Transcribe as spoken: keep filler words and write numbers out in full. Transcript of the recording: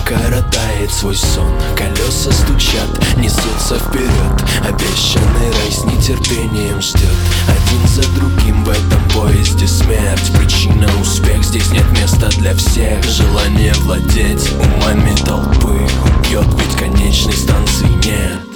коротает свой сон. Колеса стучат, несутся вперед. Обещанный рай с нетерпением ждет. Один за другим в этом поезде смерть. Причина успех, здесь нет места для всех. Желание владеть умами толпы убьет, ведь конечной станции нет.